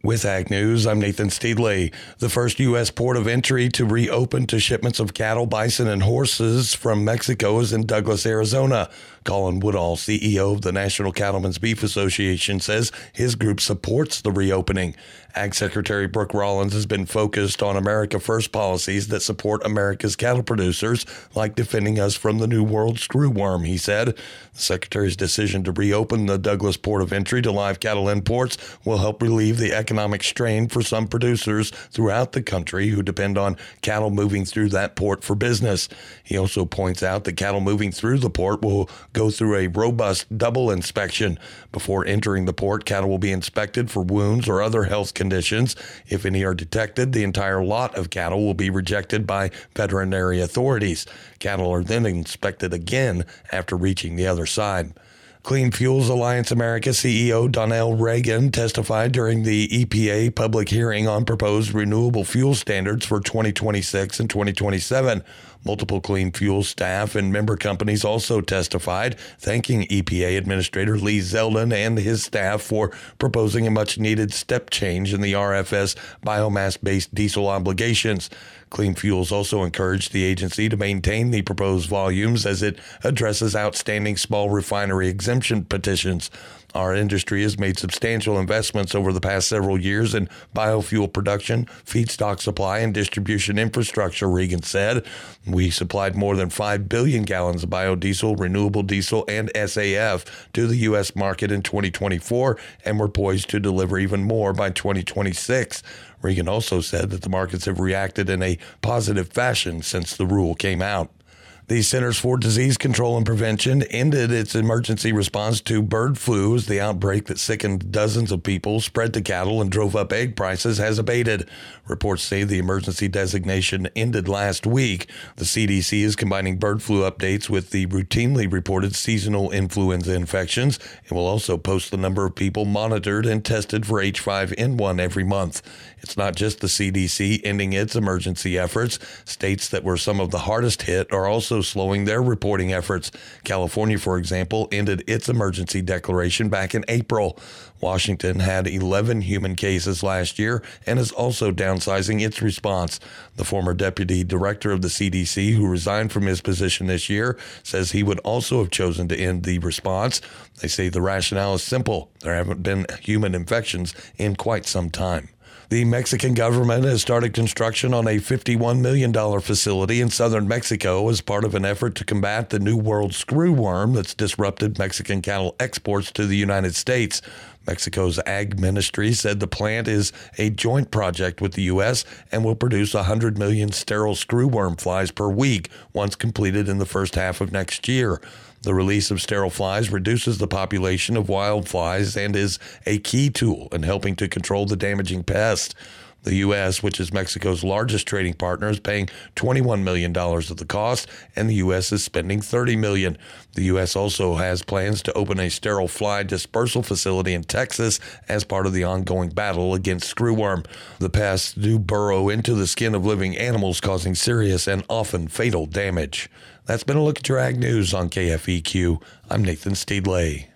With Ag News, I'm Nathan Steedley. The first U.S. port of entry to reopen to shipments of cattle, bison, and horses from Mexico is in Douglas, Arizona. Colin Woodall, CEO of the National Cattlemen's Beef Association, says his group supports the reopening. Ag Secretary Brooke Rollins has been focused on America First policies that support America's cattle producers, like defending us from the New World screwworm, he said. The Secretary's decision to reopen the Douglas port of entry to live cattle imports will help relieve the economic strain for some producers throughout the country who depend on cattle moving through that port for business. He also points out that cattle moving through the port will go through a robust double inspection. Before entering the port, cattle will be inspected for wounds or other health conditions. If any are detected, the entire lot of cattle will be rejected by veterinary authorities. Cattle are then inspected again after reaching the other side. Clean Fuels Alliance America CEO Donnell Reagan testified during the EPA public hearing on proposed renewable fuel standards for 2026 and 2027. Multiple Clean Fuel staff and member companies also testified, thanking EPA Administrator Lee Zeldin and his staff for proposing a much-needed step change in the RFS biomass-based diesel obligations. Clean Fuels also encouraged the agency to maintain the proposed volumes as it addresses outstanding small refinery exemption petitions. Our industry has made substantial investments over the past several years in biofuel production, feedstock supply, and distribution infrastructure, Reagan said. We supplied more than 5 billion gallons of biodiesel, renewable diesel, and SAF to the U.S. market in 2024, and we're poised to deliver even more by 2026. Reagan also said that the markets have reacted in a positive fashion since the rule came out. The Centers for Disease Control and Prevention ended its emergency response to bird flu as the outbreak that sickened dozens of people, spread to cattle, and drove up egg prices has abated. Reports say the emergency designation ended last week. The CDC is combining bird flu updates with the routinely reported seasonal influenza infections. It will also post the number of people monitored and tested for H5N1 every month. It's not just the CDC ending its emergency efforts. States that were some of the hardest hit are also slowing their reporting efforts. California, for example, ended its emergency declaration back in April. Washington had 11 human cases last year and is also downsizing its response. The former deputy director of the CDC, who resigned from his position this year, says he would also have chosen to end the response. They say the rationale is simple. There haven't been human infections in quite some time. The Mexican government has started construction on a $51 million facility in southern Mexico as part of an effort to combat the New World screwworm that's disrupted Mexican cattle exports to the United States. Mexico's Ag Ministry said the plant is a joint project with the U.S. and will produce 100 million sterile screwworm flies per week once completed in the first half of next year. The release of sterile flies reduces the population of wild flies and is a key tool in helping to control the damaging pest. The U.S., which is Mexico's largest trading partner, is paying $21 million of the cost, and the U.S. is spending $30 million. The U.S. also has plans to open a sterile fly dispersal facility in Texas as part of the ongoing battle against screwworm. The pests do burrow into the skin of living animals, causing serious and often fatal damage. That's been a look at your Ag News on KFEQ. I'm Nathan Steedley.